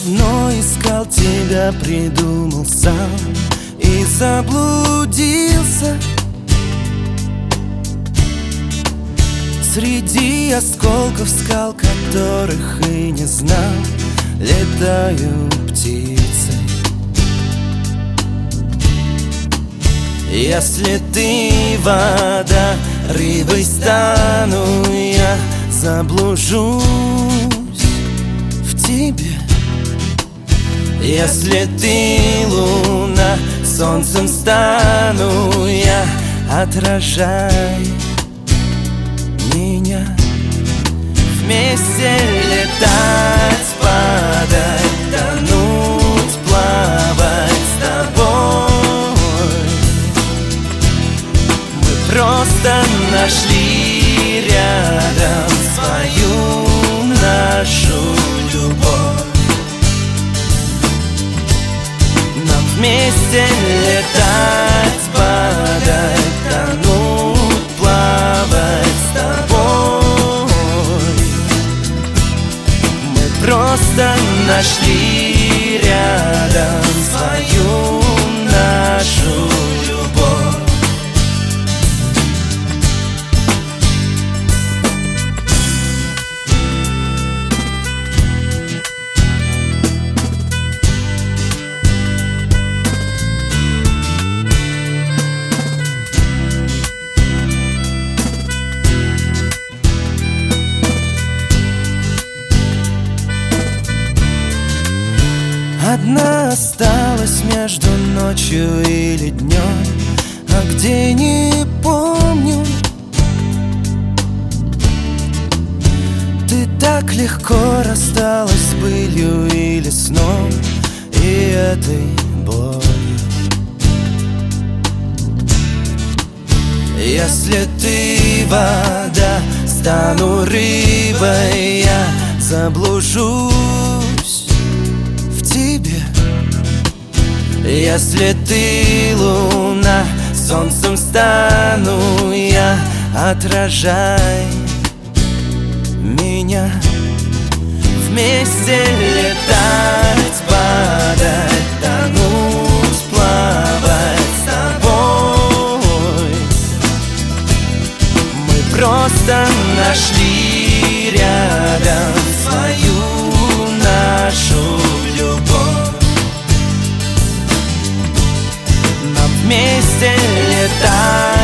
давно искал тебя, придумал сам и заблудился среди осколков скал, которых и не знал. Летаю птицей. Если ты вода, рыбой стану я, заблужусь в тебе. Если ты луна, солнцем стану я, отражай меня. Вместе летать, падать, тонуть, плавать с тобой. Мы просто нашли рядом свою нашу любовь. Нам вместе летать, падать, тонуть, плавать с тобой. Мы просто нашли рядом свою нашу любовь. Одна осталась между ночью или днем, а где не помню. Ты так легко рассталась с пылью или сном и этой болью. Если ты вода, стану рыбой я, заблужусь в тебе. Если ты луна, солнцем стану я, отражай меня. Вместе летать, падать, тонуть, плавать с тобой. Мы просто нашли рядом свою нашу любовь. Нам вместе летать,